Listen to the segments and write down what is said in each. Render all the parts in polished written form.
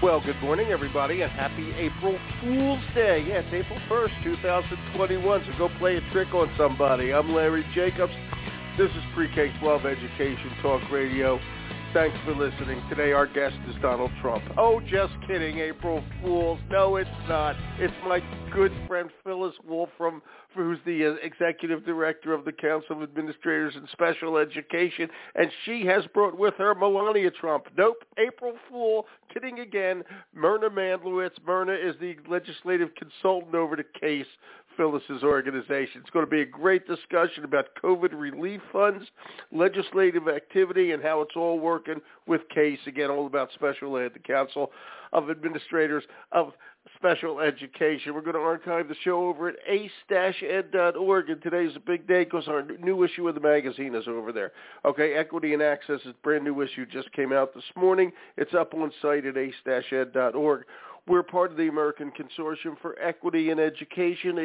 Well, good morning, everybody, and happy April Fool's Day. Yeah, it's April 1st, 2021, so go play a trick on somebody. I'm Larry Jacobs. This is Pre-K-12 Education Talk Radio. Thanks for listening. Today, our guest is Donald Trump. Oh, just kidding, April Fools. No, it's not. It's my good friend Phyllis Wolfram, who's the executive director of the Council of Administrators in Special Education, and she has brought with her Melania Trump. Nope, April Fool. Kidding again. Myrna Mandlowitz. Myrna is the legislative consultant over to CASE, Phyllis's organization. It's going to be a great discussion about COVID relief funds, legislative activity, and how it's all working with CASE. Again, all about special ed, the Council of Administrators of Special Education. We're going to archive the show over at ace-ed.org, and today's a big day because our new issue of the magazine is over there. Okay, Equity and Access is a brand new issue, just came out this morning. It's up on site at ace-ed.org. We're part of the American Consortium for Equity in Education,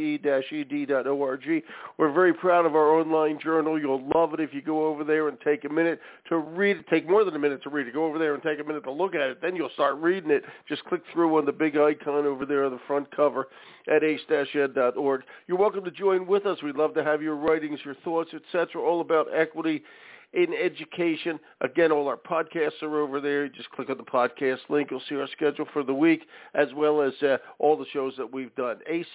ace-ed.org. We're very proud of our online journal. You'll love it if you go over there and take a minute to read it. Take more than a minute to read it. Go over there and take a minute to look at it. Then you'll start reading it. Just click through on the big icon over there on the front cover at ace-ed.org. You're welcome to join with us. We'd love to have your writings, your thoughts, etc., all about equity in education. Again, all our podcasts are over there. You just click on the podcast link. You'll see our schedule for the week, as well as all the shows that we've done.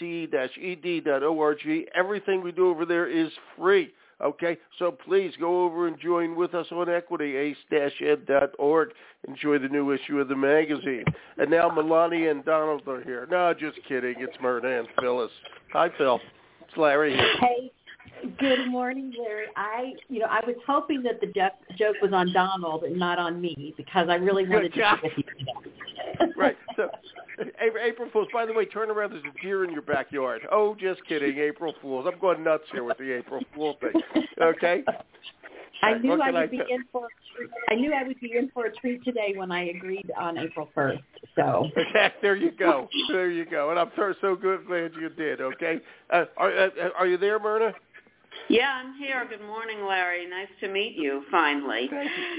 ace-ed.org. Everything we do over there is free. Okay, so please go over and join with us on Equity, ace-ed.org. Enjoy the new issue of the magazine. And now Melania and Donald are here. No, just kidding. It's Myrna and Phyllis. Hi, Phil. It's Larry here. Hey. Good morning, Larry. I was hoping that the joke was on Donald and not on me because I really wanted to be with you today. Right. So, April Fools. By the way, turn around. There's a deer in your backyard. Oh, just kidding, April Fools. I'm going nuts here with the April Fool thing. Okay. I knew I would be in for a treat today when I agreed on April 1st. So there you go. There you go. And I'm so glad you did. Okay. Are you there, Myrna? Yeah, I'm here. Good morning, Larry. Nice to meet you, finally. Thank you.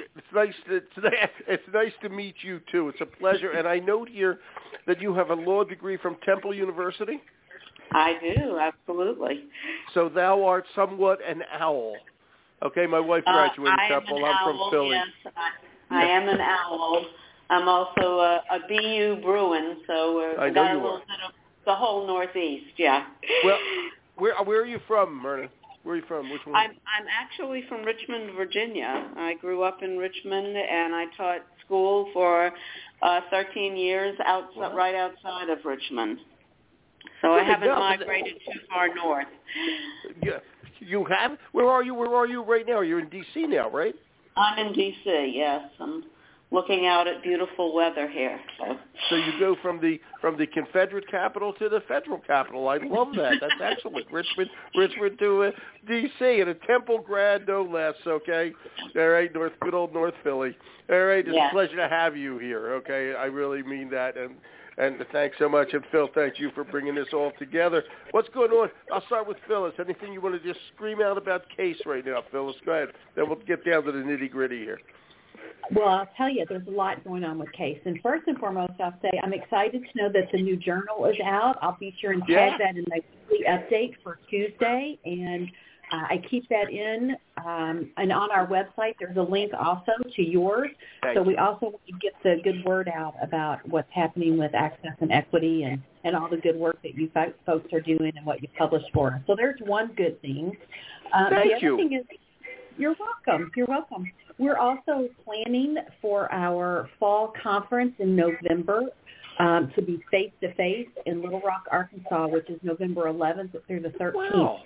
It's nice to meet you, too. It's a pleasure. And I note here that you have a law degree from Temple University. I do, absolutely. So thou art somewhat an owl. Okay, my wife graduated Temple. I'm from Philly. Yes, I am an owl. I'm also a BU Bruin, so we've got a little bit of the whole Northeast, yeah. Well, where are you from, Myrna? Where are you from? Which one? I'm actually from Richmond, Virginia. I grew up in Richmond, and I taught school for 13 years right outside of Richmond. So I haven't migrated too far north. Yeah, you have? Where are you? Where are you right now? You're in D.C. now, right? I'm in D.C., yes. I'm looking out at beautiful weather here. So you go from the Confederate capital to the federal capital. I love that. That's excellent. Richmond to D.C. and a Temple grad, no less. Okay, all right, good old North Philly. All right, it's a pleasure to have you here. Okay, I really mean that, and thanks so much. And Phil, thank you for bringing this all together. What's going on? I'll start with Phyllis. Anything you want to just scream out about CASE right now, Phyllis? Go ahead. Then we'll get down to the nitty gritty here. Well, I'll tell you, there's a lot going on with CASE. And first and foremost, I'll say I'm excited to know that the new journal is out. I'll be sure and tag that in my weekly update for Tuesday. And I keep that in. And on our website, there's a link also to yours. So we also want to get the good word out about what's happening with access and equity and all the good work that you folks are doing and what you published for us. So there's one good thing. Thank you. The other thing is, you're welcome. You're welcome. We're also planning for our fall conference in November to be face-to-face in Little Rock, Arkansas, which is November 11th through the 13th. Wow.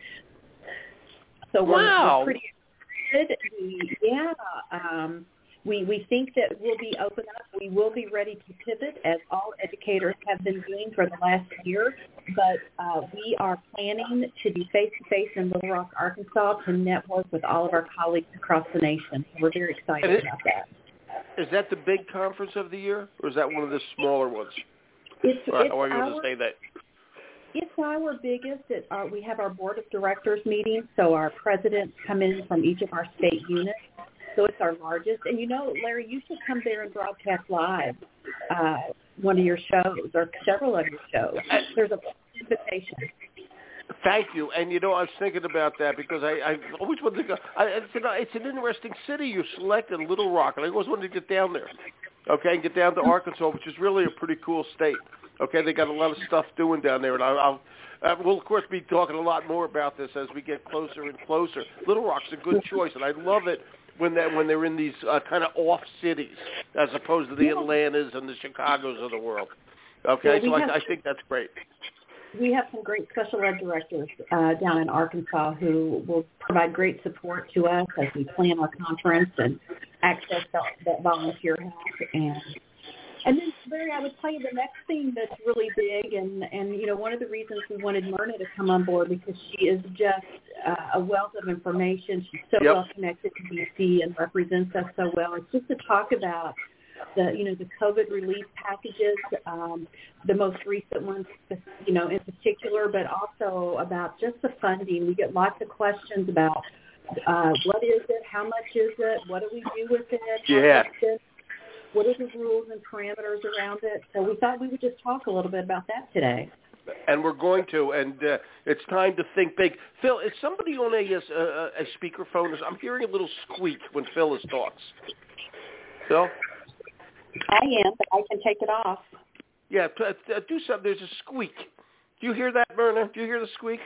So we're pretty excited. We think that we'll be open up. We will be ready to pivot, as all educators have been doing for the last year. But we are planning to be face-to-face in Little Rock, Arkansas, to network with all of our colleagues across the nation. We're very excited about that. Is that the big conference of the year, or is that one of the smaller ones? How are you able to say that? It's our biggest. We have our board of directors meeting, so our presidents come in from each of our state units, So it's our largest. And, Larry, you should come there and broadcast live one of your shows or several of your shows. There's a invitation. Thank you. And, I was thinking about that because I always wanted to go. It's an interesting city you selected, Little Rock, and I always wanted to get down there, okay, and get down to Arkansas, which is really a pretty cool state. Okay, they got a lot of stuff doing down there, and we'll, of course, be talking a lot more about this as we get closer and closer. Little Rock's a good choice, and I love it when they're in these kind of off cities as opposed to the Atlantas and the Chicagos of the world. Okay, so I think that's great. We have some great special ed directors down in Arkansas who will provide great support to us as we plan our conference and access that volunteer help. And then, Larry, I would tell you the next thing that's really big, and one of the reasons we wanted Myrna to come on board because she is just a wealth of information. She's so well connected to DC and represents us so well. It's just to talk about the COVID relief packages, the most recent ones, in particular, but also about just the funding. We get lots of questions about what is it, how much is it, what do we do with it, what are the rules and parameters around it. So we thought we would just talk a little bit about that today. And we're going to, and it's time to think big. Phil, is somebody on a speakerphone? I'm hearing a little squeak when Phyllis talks. Phil? I am, but I can take it off. Yeah, do something. There's a squeak. Do you hear that, Myrna? Do you hear the squeak?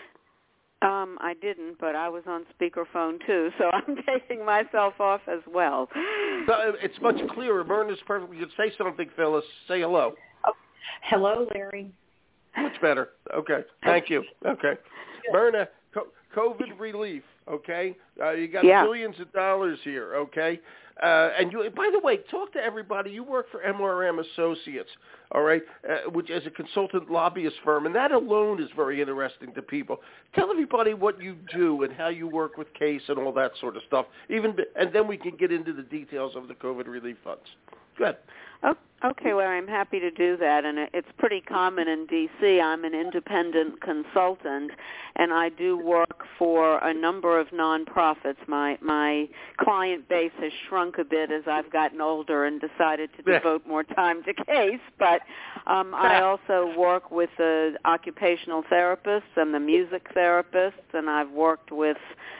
I didn't, but I was on speakerphone too, so I'm taking myself off as well. So it's much clearer. Myrna's perfect. You can say something, Phyllis. Say hello. Oh, hello, Larry. Much better. Okay. Thank you. Okay. Myrna, COVID relief, okay? You got billions of dollars here, okay? And you, by the way, talk to everybody. You work for MRM Associates, all right, which is a consultant lobbyist firm, and that alone is very interesting to people. Tell everybody what you do and how you work with CASE and all that sort of stuff, and then we can get into the details of the COVID relief funds. Go ahead. Okay, well, I'm happy to do that, and it's pretty common in D.C. I'm an independent consultant, and I do work for a number of nonprofits. My client base has shrunk a bit as I've gotten older and decided to devote more time to CASE, but I also work with the occupational therapists and the music therapists, and I've worked with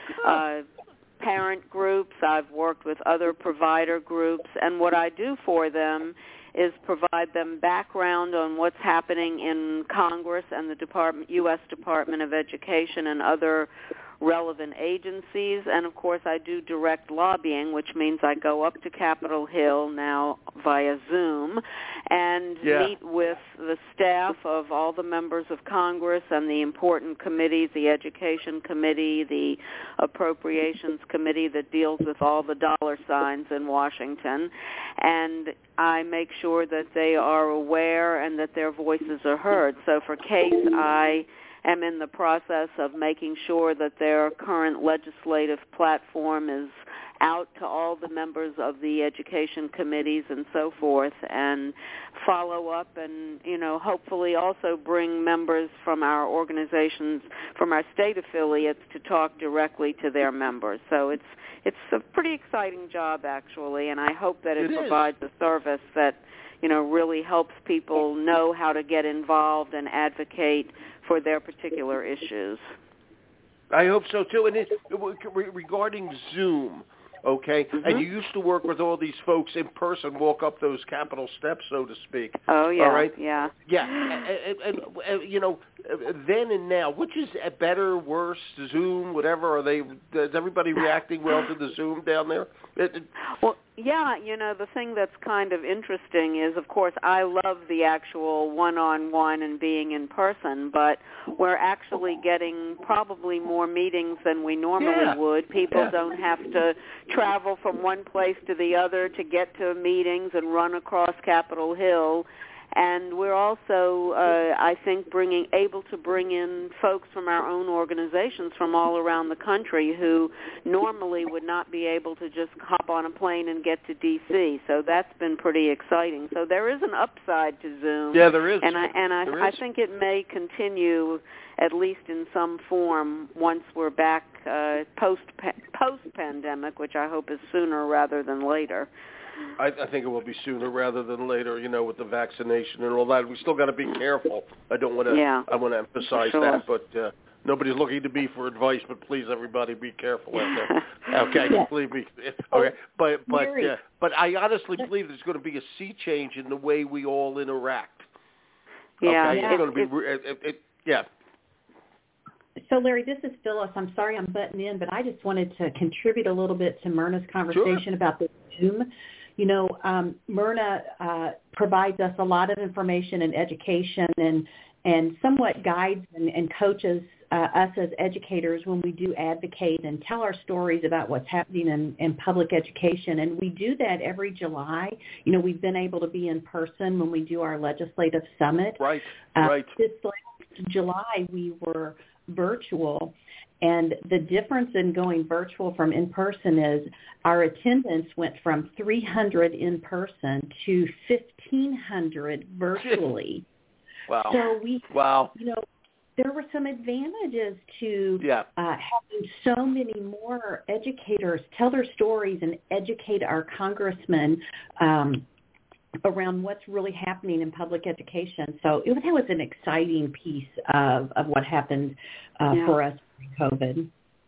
parent groups, I've worked with other provider groups, and what I do for them is provide them background on what's happening in Congress and the U.S. Department of Education and other relevant agencies. And, of course, I do direct lobbying, which means I go up to Capitol Hill now via Zoom and meet with the staff of all the members of Congress and the important committees, the Education Committee, the Appropriations Committee that deals with all the dollar signs in Washington. And I make sure that they are aware and that their voices are heard. So for CASE, I am in the process of making sure that their current legislative platform is out to all the members of the education committees and so forth, and follow up and, hopefully also bring members from our organizations, from our state affiliates, to talk directly to their members. So it's a pretty exciting job, actually, and I hope that it provides a service that, really helps people know how to get involved and advocate for their particular issues. I hope so, too. And regarding Zoom, okay, and you used to work with all these folks in person, walk up those Capitol steps, so to speak. Oh, yeah, all right? Yeah. And then and now, which is better, worse, Zoom, whatever? Is everybody reacting well to the Zoom down there? Well, yeah, the thing that's kind of interesting is, of course, I love the actual one-on-one and being in person, but we're actually getting probably more meetings than we normally would. People don't have to travel from one place to the other to get to meetings and run across Capitol Hill. And we're also, I think, able to bring in folks from our own organizations from all around the country who normally would not be able to just hop on a plane and get to D.C. So that's been pretty exciting. So there is an upside to Zoom. Yeah, there is. And I think it may continue, at least in some form, once we're back post-pandemic, which I hope is sooner rather than later. I think it will be sooner rather than later, with the vaccination and all that. We still got to be careful. I want to emphasize that, but nobody's looking to me for advice, but please, everybody, be careful out there. Okay, yes. Believe me. Okay, but I honestly believe there's going to be a sea change in the way we all interact. Yeah, okay? It's going to be yeah. So, Larry, this is Phyllis. I'm sorry I'm butting in, but I just wanted to contribute a little bit to Myrna's conversation about the Zoom. Myrna provides us a lot of information and education and somewhat guides and coaches us as educators when we do advocate and tell our stories about what's happening in public education. And we do that every July. We've been able to be in person when we do our legislative summit. Right. This last July, we were virtual. And the difference in going virtual from in-person is our attendance went from 300 in person to 1,500 virtually. Wow. So there were some advantages to having so many more educators tell their stories and educate our congressmen around what's really happening in public education. So that was an exciting piece of what happened for us during COVID.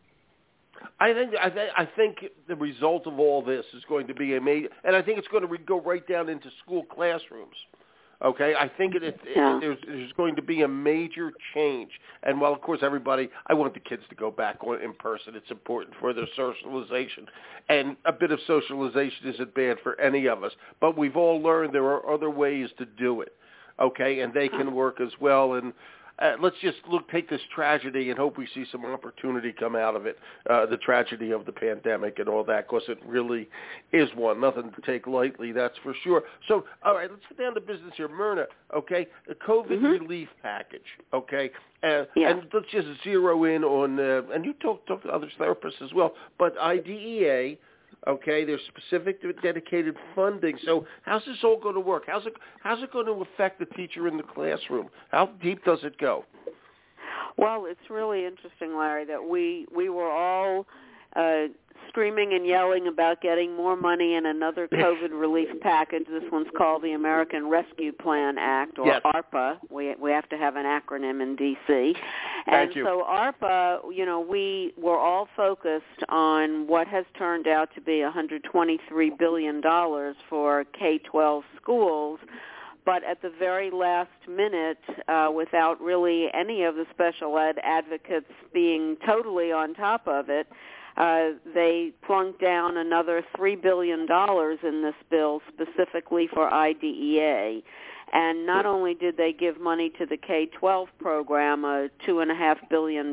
I think the result of all this is going to be amazing, and I think it's going to go right down into school classrooms. Okay, I think there's going to be a major change. And while, of course, I want the kids to go back in person. It's important for their socialization. And a bit of socialization isn't bad for any of us. But we've all learned there are other ways to do it, okay, and they can work as well. And let's just take this tragedy and hope we see some opportunity come out of it, the tragedy of the pandemic and all that, because it really is one. Nothing to take lightly, that's for sure. So, all right, let's get down to business here. Myrna, okay, the COVID relief package, okay, and let's just zero in on, and you talk to other therapists as well, but IDEA, okay, there's specific dedicated funding. So how's this all going to work? How's it going to affect the teacher in the classroom? How deep does it go? Well, it's really interesting, Larry, that we were all screaming and yelling about getting more money in another COVID relief package. This one's called the American Rescue Plan Act, or ARPA. We have to have an acronym in D.C. And so ARPA, we were all focused on what has turned out to be $123 billion for K-12 schools. But at the very last minute, without really any of the special ed advocates being totally on top of it, they plunked down another $3 billion in this bill specifically for IDEA. And not only did they give money to the K-12 program, $2.5 billion,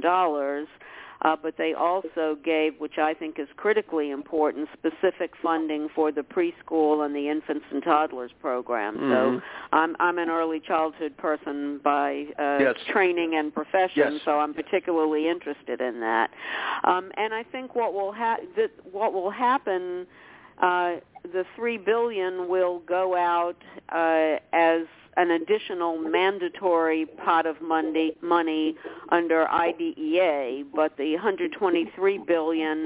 but they also gave, which I think is critically important, specific funding for the preschool and the infants and toddlers program. So I'm an early childhood person by training and profession, so I'm particularly interested in that. And I think what will happen, the $3 billion will go out as an additional mandatory pot of money under IDEA, but the $123 billion,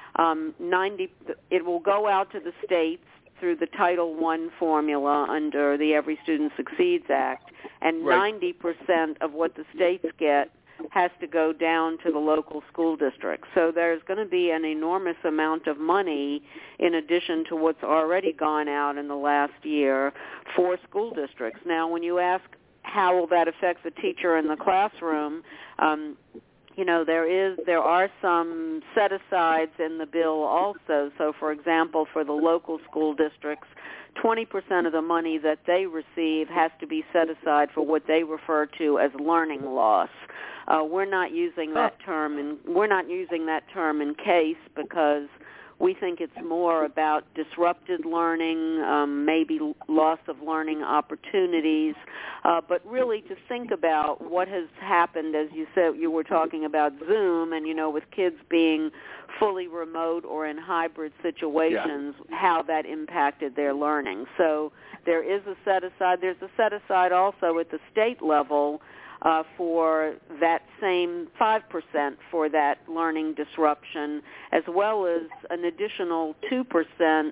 it will go out to the states through the Title I formula under the Every Student Succeeds Act, and 90% of what the states get has to go down to the local school districts. So there's going to be an enormous amount of money in addition to what's already gone out in the last year for school districts. Now, when you ask how will that affect the teacher in the classroom, there are some set-asides in the bill also. So, for example, for the local school districts, 20% of the money that they receive has to be set aside for what they refer to as learning loss. We're not using that term in case because we think it's more about disrupted learning, maybe loss of learning opportunities, but really to think about what has happened, as you said, you were talking about Zoom, and, with kids being fully remote or in hybrid situations, how that impacted their learning. So there is a set-aside. There's a set-aside also at the state level for that same 5% for that learning disruption, as well as an additional 2%,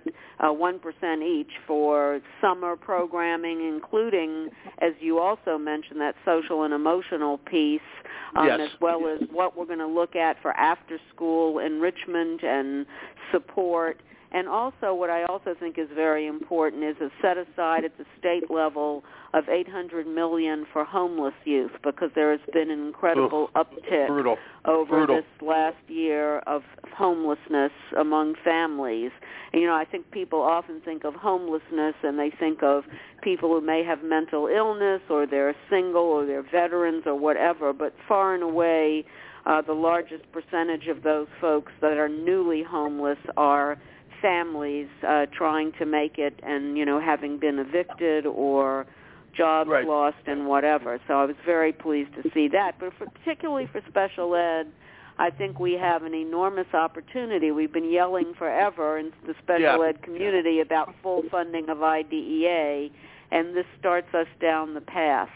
1% each for summer programming, including, as you also mentioned, that social and emotional piece, yes. as well as what we're going to look at for after-school enrichment and support. And also what I also think is very important is a set-aside at the state level of $800 million for homeless youth, because there has been an incredible uptick over this last year of homelessness among families. And, you know, I think people often think of homelessness and they think of people who may have mental illness or they're single or they're veterans or whatever, but far and away the largest percentage of those folks that are newly homeless are families trying to make it and, you know, having been evicted or jobs lost and whatever. So I was very pleased to see that. But particularly for special ed, I think we have an enormous opportunity. We've been yelling forever in the special ed community about full funding of IDEA, and this starts us down the path.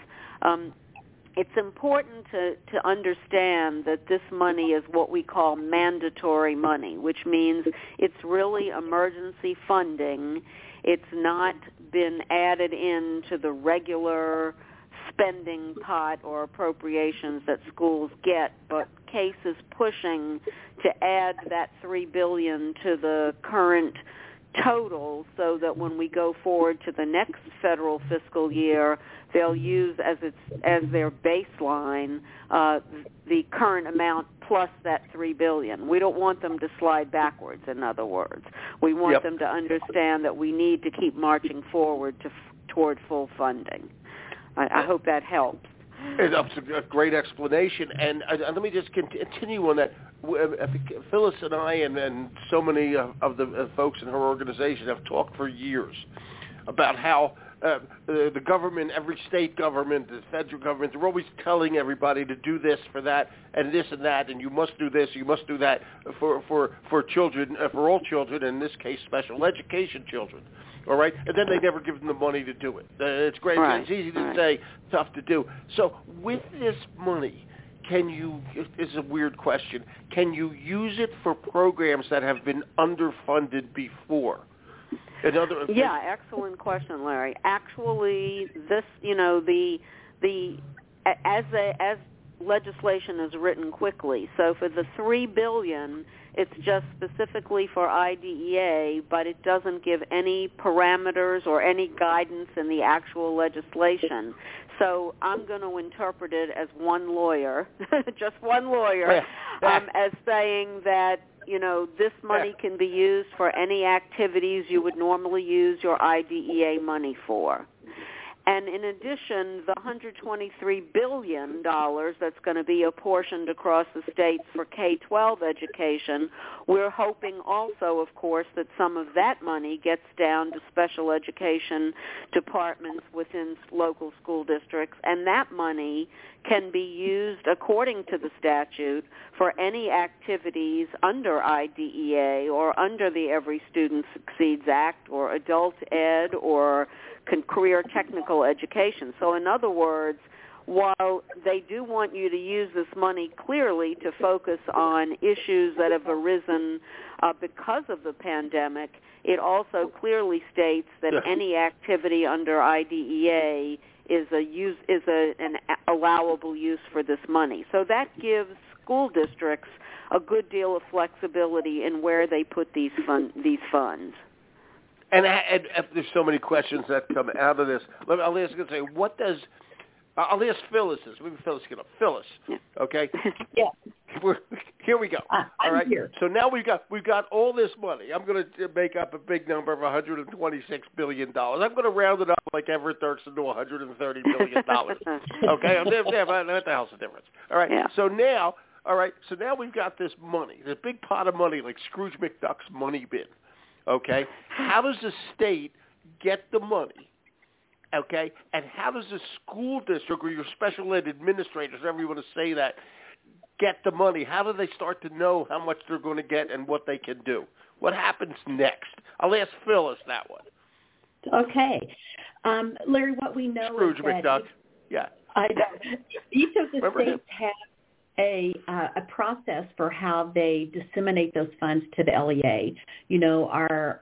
It's important to understand that this money is what we call mandatory money, which means it's really emergency funding. It's not been added into the regular spending pot or appropriations that schools get, but CASE is pushing to add that $3 billion to the current total so that when we go forward to the next federal fiscal year, they'll use as their baseline the current amount plus that $3 billion. We don't want them to slide backwards, in other words. We want them to understand that we need to keep marching forward toward full funding. I hope that helps. That's a great explanation. And let me just continue on that. Phyllis and I and so many of the folks in her organization have talked for years about how the government, every state government, the federal government, they're always telling everybody to do this for that and this and that, and you must do this, you must do that for children, for all children, in this case special education children. All right, and then they never give them the money to do it. It's great. Right. It's easy to say, tough to do. So with this money, can you, this is a weird question, can you use it for programs that have been underfunded before? Yeah, excellent question, Larry. Actually, this, you know, as legislation is written quickly. So for the $3 billion, it's just specifically for IDEA, but it doesn't give any parameters or any guidance in the actual legislation. So I'm going to interpret it as one lawyer, just one lawyer, as saying that, you know, this money can be used for any activities you would normally use your IDEA money for. And in addition, the $123 billion that's going to be apportioned across the states for K-12 education, we're hoping also, of course, that some of that money gets down to special education departments within local school districts, and that money can be used according to the statute for any activities under IDEA or under the Every Student Succeeds Act or adult ed or career technical education. So in other words, while they do want you to use this money clearly to focus on issues that have arisen because of the pandemic, it also clearly states that any activity under IDEA is an allowable use for this money. So that gives school districts a good deal of flexibility in where they put these funds. And there's so many questions that come out of this. I'll ask you to say, I'll ask Phyllis this. Maybe Phyllis get up. Phyllis, okay? Yeah. Here we go. All right. Here. So now we've got all this money. I'm going to make up a big number of $126 billion. I'm going to round it up like Everett Dirksen to $130 billion. Okay. What the hell's the difference? All right. Yeah. So now we've got this money, this big pot of money, like Scrooge McDuck's money bin. Okay, how does the state get the money, okay, and how does the school district or your special ed administrators, however you want to say that, get the money? How do they start to know how much they're going to get and what they can do? What happens next? I'll ask Phyllis that one. Okay. Larry, what we know Scrooge is that McDuck, yeah. I know. Each of the states have a process for how they disseminate those funds to the LEA. You know, our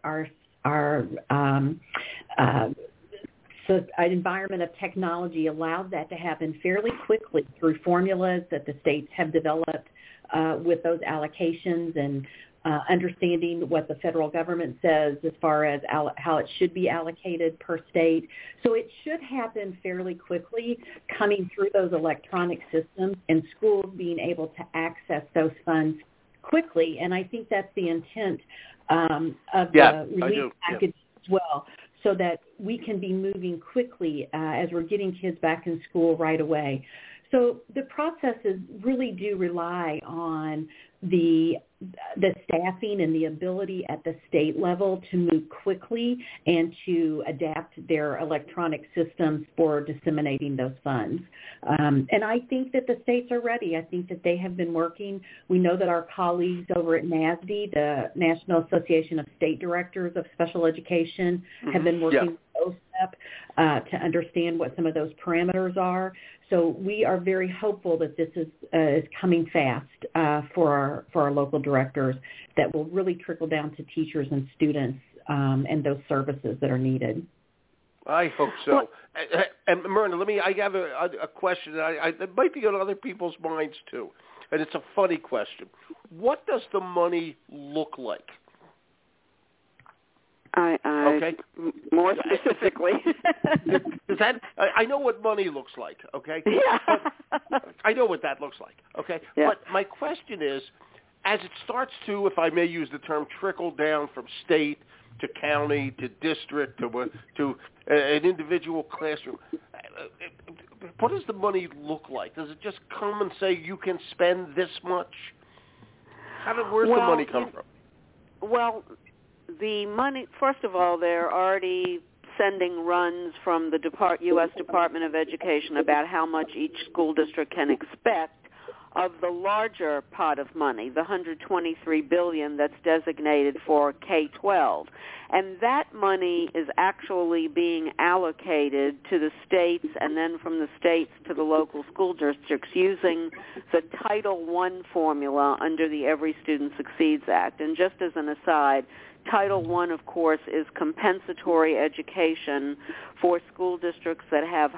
environment of technology allows that to happen fairly quickly through formulas that the states have developed with those allocations and understanding what the federal government says as far as how it should be allocated per state. So it should happen fairly quickly coming through those electronic systems and schools being able to access those funds quickly. And I think that's the intent of the relief package as well, so that we can be moving quickly as we're getting kids back in school right away. So the processes really do rely on the staffing and the ability at the state level to move quickly and to adapt their electronic systems for disseminating those funds. And I think that the states are ready. I think that they have been working. We know that our colleagues over at NASD, the National Association of State Directors of Special Education, have been working with OSEP to understand what some of those parameters are. So we are very hopeful that this is coming fast for our local directors, that will really trickle down to teachers and students and those services that are needed. I hope so. And Myrna, I have a question that might be on other people's minds too, and it's a funny question. What does the money look like? Okay. More specifically. Does that? I know what money looks like. Okay. Yeah. But I know what that looks like. Okay. Yeah. But my question is, as it starts to, if I may use the term, trickle down from state to county to district to an individual classroom, what does the money look like? Does it just come and say you can spend this much? Where's the money come from? Well, the money, first of all, they're already sending runs from the U.S. Department of Education about how much each school district can expect of the larger pot of money, the $123 billion that's designated for K-12. And that money is actually being allocated to the states and then from the states to the local school districts using the Title I formula under the Every Student Succeeds Act. And just as an aside, Title I, of course, is compensatory education for school districts that have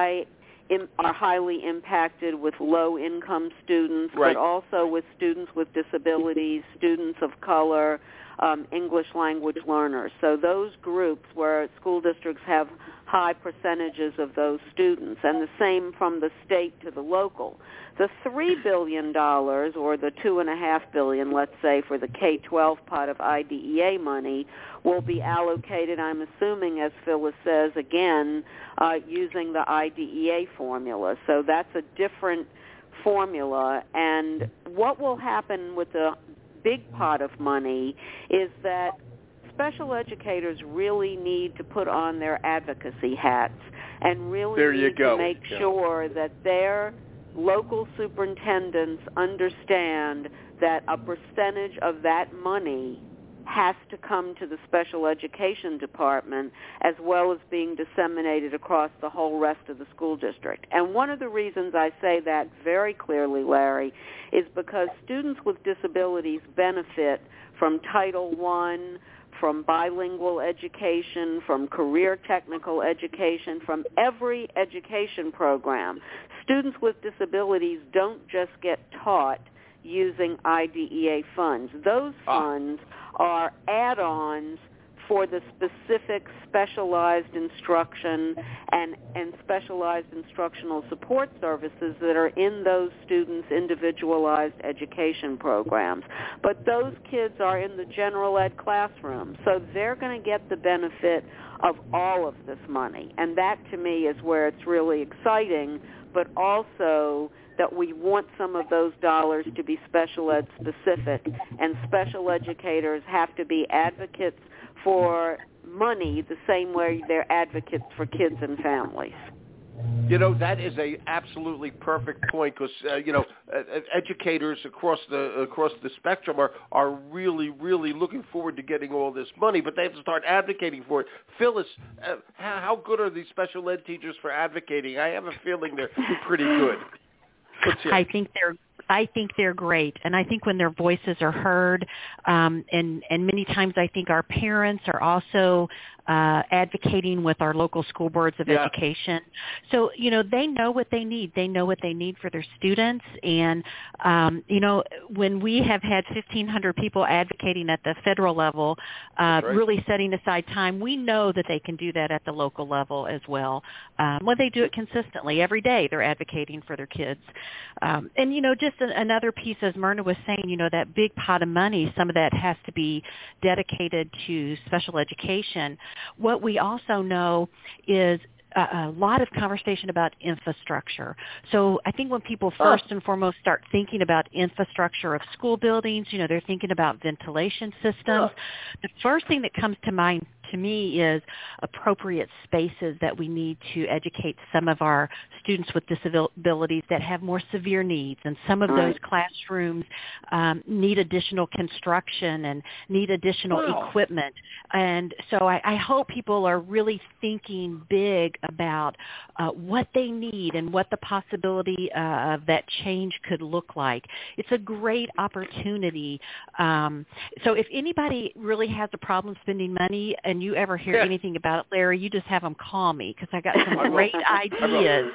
are highly impacted with low-income students, right, but also with students with disabilities, students of color, English language learners. So those groups where school districts have high percentages of those students, and the same from the state to the local. The $3 billion, or the $2.5 billion, let's say, for the K-12 pot of IDEA money will be allocated, I'm assuming, as Phyllis says, again, using the IDEA formula. So that's a different formula. And what will happen with the big pot of money is that special educators really need to put on their advocacy hats and really need to make sure that their local superintendents understand that a percentage of that money has to come to the special education department as well as being disseminated across the whole rest of the school district. And one of the reasons I say that very clearly, Larry, is because students with disabilities benefit from Title I, from bilingual education, from career technical education, from every education program. Students with disabilities don't just get taught using IDEA funds. Those funds are add-ons for the specific specialized instruction and specialized instructional support services that are in those students' individualized education programs. But those kids are in the general ed classroom, so they're going to get the benefit of all of this money. And that, to me, is where it's really exciting, but also that we want some of those dollars to be special ed specific, and special educators have to be advocates for money the same way they're advocates for kids and families. That is a absolutely perfect point because educators across the spectrum are really looking forward to getting all this money, but they have to start advocating for it. Phyllis, how good are these special ed teachers for advocating? I have a feeling they're pretty good. I think they're great, and I think when their voices are heard, and many times I think our parents are also advocating with our local school boards of education. So, they know what they need. They know what they need for their students. And, when we have had 1,500 people advocating at the federal level, really setting aside time, we know that they can do that at the local level as well. When they do it consistently, every day they're advocating for their kids. And, just another piece, as Myrna was saying, that big pot of money, some of that has to be dedicated to special education. What we also know is a lot of conversation about infrastructure. So I think when people first and foremost start thinking about infrastructure of school buildings, they're thinking about ventilation systems. The first thing that comes to mind to me is appropriate spaces that we need to educate some of our students with disabilities that have more severe needs. And some of those classrooms need additional construction and need additional equipment. And so I hope people are really thinking big about what they need and what the possibility of that change could look like. It's a great opportunity. So if anybody really has a problem spending money and you ever hear anything about it, Larry, you just have them call me because I got some great ideas.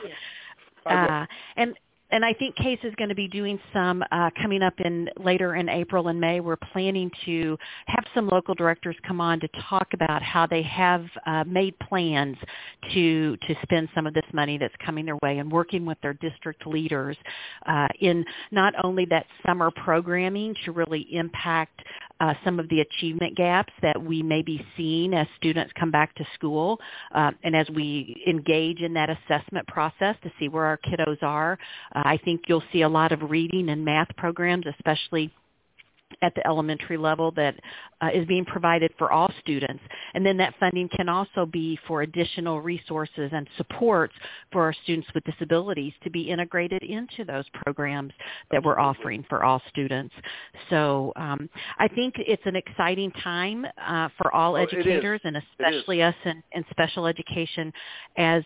And I think CASE is going to be doing some coming up later in April and May. We're planning to have some local directors come on to talk about how they have made plans to spend some of this money that's coming their way and working with their district leaders in not only that summer programming to really impact some of the achievement gaps that we may be seeing as students come back to school and as we engage in that assessment process to see where our kiddos are. I think you'll see a lot of reading and math programs, especially at the elementary level, that is being provided for all students. And then that funding can also be for additional resources and supports for our students with disabilities to be integrated into those programs that we're offering for all students. So I think it's an exciting time for all educators and especially us in special education, as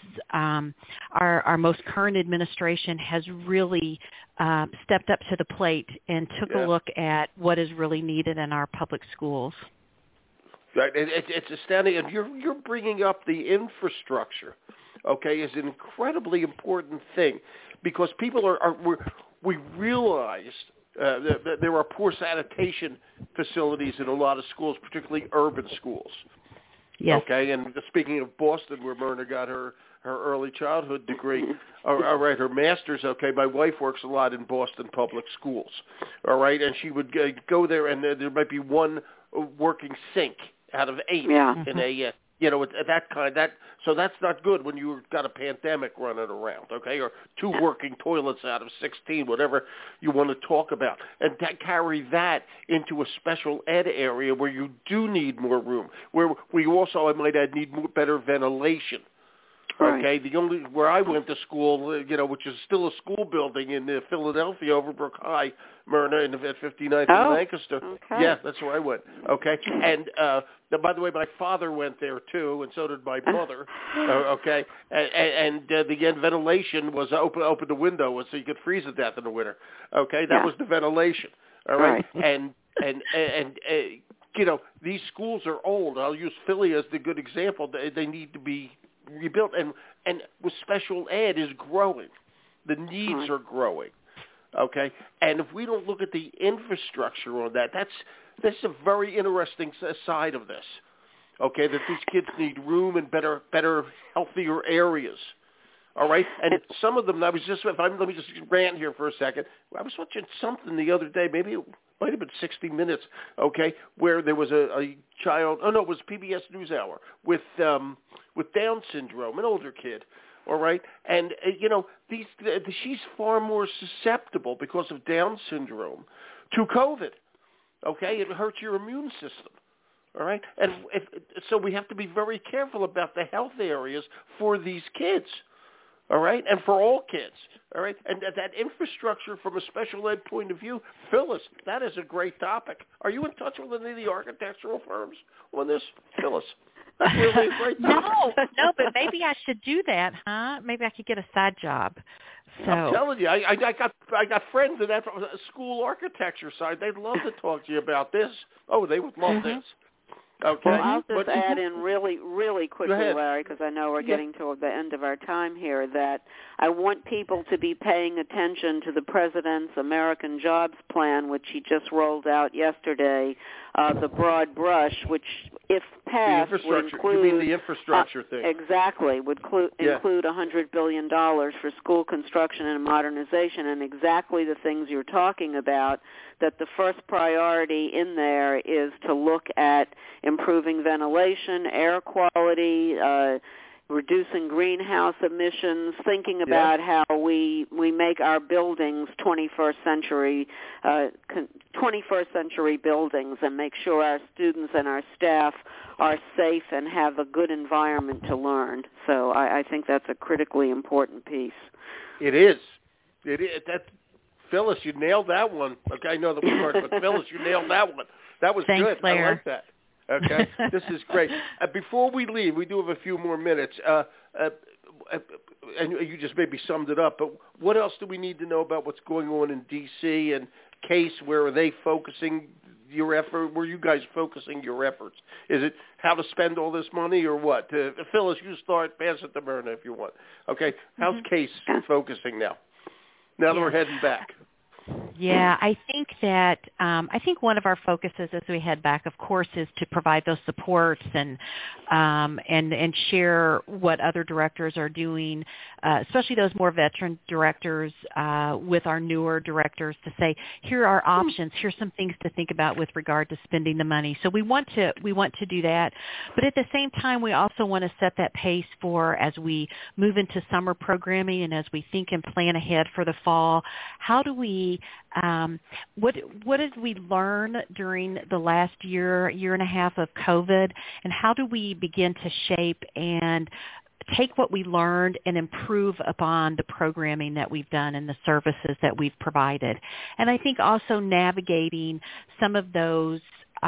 our most current administration has really stepped up to the plate and took a look at what is really needed in our public schools. Right, it's astounding, and you're bringing up the infrastructure, okay, is an incredibly important thing because people we realized that there are poor sanitation facilities in a lot of schools, particularly urban schools. Yes. Okay, and speaking of Boston, where Myrna got her early childhood degree, all right, her master's, okay, my wife works a lot in Boston public schools, all right, and she would go there, and there might be one working sink out of 8 in a, so that's not good when you've got a pandemic running around, okay, or 2 working toilets out of 16, whatever you want to talk about, and carry that into a special ed area where you do need more room, where we also, I might add, need better ventilation. Okay, where I went to school, which is still a school building in Philadelphia, Overbrook High, Myrna, at 59th and Lancaster. Okay. Yeah, that's where I went. Okay, and by the way, my father went there too, and so did my mother. Okay, and the ventilation was open the window so you could freeze to death in the winter. Okay, that was the ventilation. All right, and these schools are old. I'll use Philly as the good example. They need to be rebuilt, and with special ed is growing. The needs are growing, okay? And if we don't look at the infrastructure on that, that's a very interesting side of this, okay, that these kids need room and better, healthier areas, all right? And some of them, let me just rant here for a second. I was watching something the other day, maybe it might have been 60 Minutes, okay, where there was a child, it was PBS NewsHour, with Down syndrome, an older kid, all right? And, she's far more susceptible because of Down syndrome to COVID, okay? It hurts your immune system, all right? And so we have to be very careful about the health areas for these kids, all right, and for all kids, all right, and that infrastructure from a special ed point of view, Phyllis, that is a great topic. Are you in touch with any of the architectural firms on this, Phyllis? That's really a great topic. No, but maybe I should do that, huh? Maybe I could get a side job. So. I'm telling you, I got friends in that school architecture side. They'd love to talk to you about this. Oh, they would love this. Okay. Well, I'll just add in really, really quickly, Larry, because I know we're getting toward the end of our time here, that I want people to be paying attention to the President's American Jobs Plan, which he just rolled out yesterday, the broad brush, which, if passed, would include... You mean the infrastructure thing? Exactly. Would include $100 billion for school construction and modernization, and exactly the things you're talking about, that the first priority in there is to look at improving ventilation, air quality, reducing greenhouse emissions, thinking about how we make our buildings 21st century buildings, and make sure our students and our staff are safe and have a good environment to learn. So I think that's a critically important piece. It is. Phyllis, you nailed that one. Okay, I know the word, but Phyllis, you nailed that one. That was Thanks, good. Claire. I like that. Okay, this is great. Before we leave, we do have a few more minutes, and you just maybe summed it up, but what else do we need to know about what's going on in D.C. and Case? Where are they focusing your effort? Where are you guys focusing your efforts? Is it how to spend all this money or what? Phyllis, you start. Pass it to Myrna if you want. Okay, how's Case focusing now? Now that we're heading back. Yeah, I think that one of our focuses as we head back, of course, is to provide those supports and share what other directors are doing, especially those more veteran directors, with our newer directors, to say, here are options. Here's some things to think about with regard to spending the money. So we want to do that, but at the same time, we also want to set that pace for as we move into summer programming and as we think and plan ahead for the fall. How do we what did we learn during the last year and a half of COVID, and how do we begin to shape and take what we learned and improve upon the programming that we've done and the services that we've provided? And I think also navigating some of those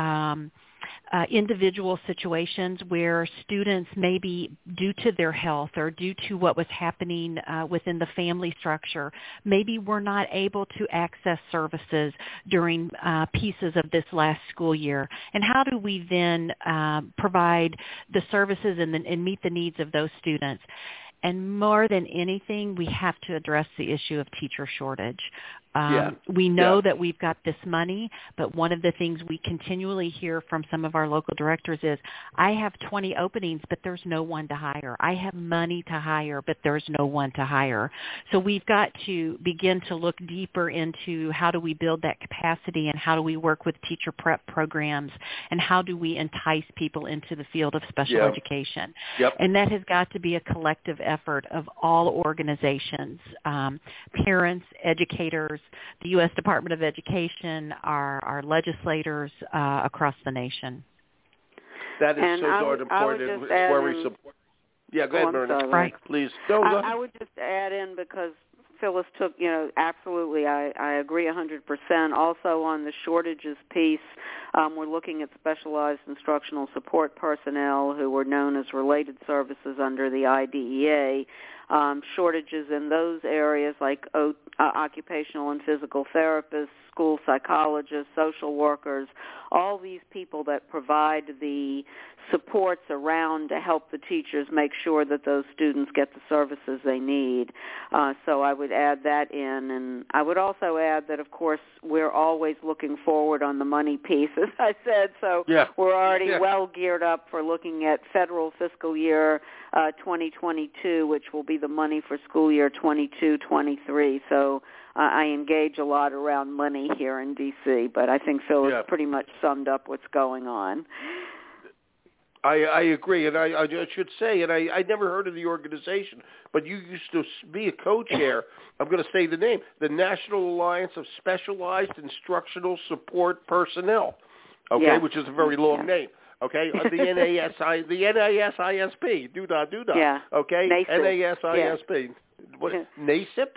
individual situations where students, maybe due to their health or due to what was happening within the family structure, maybe were not able to access services during pieces of this last school year. And how do we then provide the services and meet the needs of those students? And more than anything, we have to address the issue of teacher shortage. We know that we've got this money, but one of the things we continually hear from some of our local directors is, I have 20 openings, but there's no one to hire. I have money to hire, but there's no one to hire. So we've got to begin to look deeper into how do we build that capacity, and how do we work with teacher prep programs, and how do we entice people into the field of special education. And that has got to be a collective effort of all organizations, parents, educators, the U.S. Department of Education, our legislators across the nation. That is so darn important. Where we support. Yeah, go ahead, Myrna. Right. Please. I would just add in, because Phyllis took, absolutely, I agree 100%. Also on the shortages piece, we're looking at specialized instructional support personnel who were known as related services under the IDEA. Shortages in those areas like occupational and physical therapists, school psychologists, social workers, all these people that provide the supports around to help the teachers make sure that those students get the services they need. So I would add that in. And I would also add that, of course, we're always looking forward on the money piece, as I said. So we're already well geared up for looking at federal fiscal year 2022, which will be the money for school year 22-23. So I engage a lot around money here in D.C., but I think Phil has pretty much summed up what's going on. I agree, and I should say, and I never heard of the organization, but you used to be a co-chair. I'm going to say the name, the National Alliance of Specialized Instructional Support Personnel, which is a very long name. Okay, the NASISP, okay, NASISP. What? NASIP?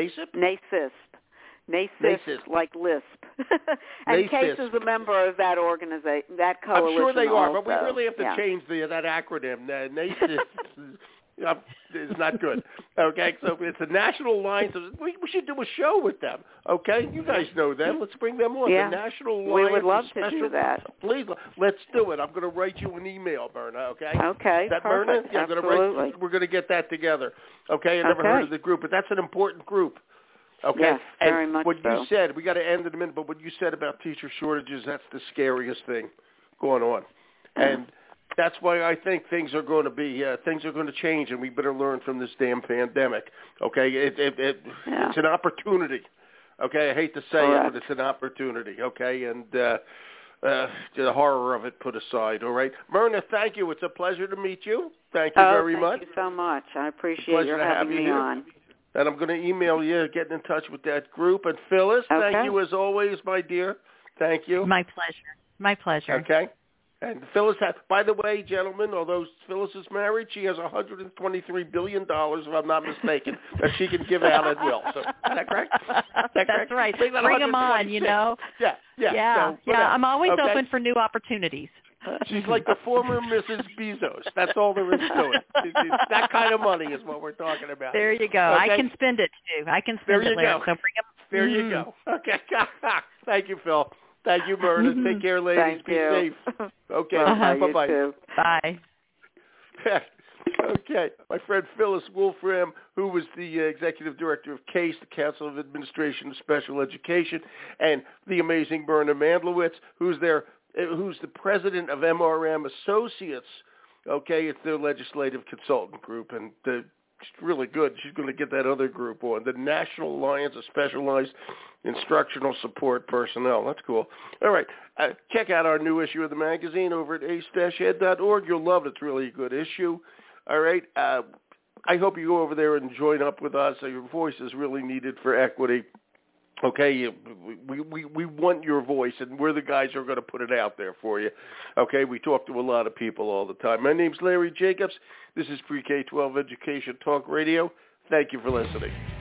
NASISP, like Lisp. And CASE is a member of that organization, that coalition. I'm sure they are, also. but we really have to change that acronym. NASISP is not good. Okay, so it's the National Alliance. We should do a show with them. Okay, you guys know them. Let's bring them on. Yeah. The National Alliance. We would love to do that. Please, let's do it. I'm going to write you an email, Myrna. Okay. Okay. Is that perfect. Myrna? Yeah, absolutely. we're going to get that together. Okay. I never heard of the group, but that's an important group. Okay. Yes, very and much what so. you said, we got to end in a minute, but what you said about teacher shortages, that's the scariest thing going on. And that's why I think things are going to change, and we better learn from this damn pandemic. Okay. It's an opportunity. Okay. I hate to say it, but it's an opportunity. Okay. And the horror of it put aside. All right. Myrna, thank you. It's a pleasure to meet you. Thank you very much. Thank you so much. I appreciate your having me on. And I'm going to email you, getting in touch with that group. And Phyllis, thank you as always, my dear. Thank you. My pleasure. My pleasure. Okay. And Phyllis, by the way, gentlemen, although Phyllis is married, she has $123 billion, if I'm not mistaken, that she can give out at will. So, is that correct? That's right. Bring them on, you know. Yeah. So, I'm always open for new opportunities. She's like the former Mrs. Bezos. That's all there is to it. That kind of money is what we're talking about. There you go. Okay? I can spend it, too. I can spend it, Larry. So bring them. There you go. Okay. Thank you, Phil. Thank you, Myrna. Take care, ladies. Thank you. Safe. Okay. Bye-bye. Bye. Okay. My friend Phyllis Wolfram, who was the executive director of CASE, the Council of Administration of Special Education, and the amazing Myrna Mandlowitz, who's the president of MRM Associates. Okay, it's their legislative consultant group, and she's really good. She's going to get that other group on, the National Alliance of Specialized Instructional Support Personnel. That's cool. All right, check out our new issue of the magazine over at ace-ed.org. You'll love it. It's really a good issue. All right, I hope you go over there and join up with us. Your voice is really needed for equity. Okay, we want your voice, and we're the guys who are going to put it out there for you. Okay, we talk to a lot of people all the time. My name's Larry Jacobs. This is Pre-K-12 Education Talk Radio. Thank you for listening.